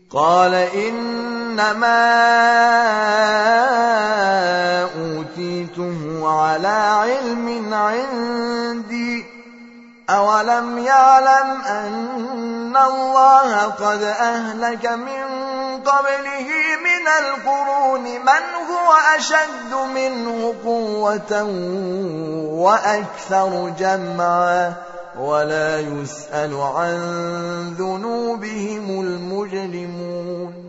قال إنما أوتيته على علم عندي أولم يعلم أن الله قد أهلك من قبله من القرون من هو أشد منه قوة وأكثر جمعا ولا يسأل عن ذنوبهم المجرمون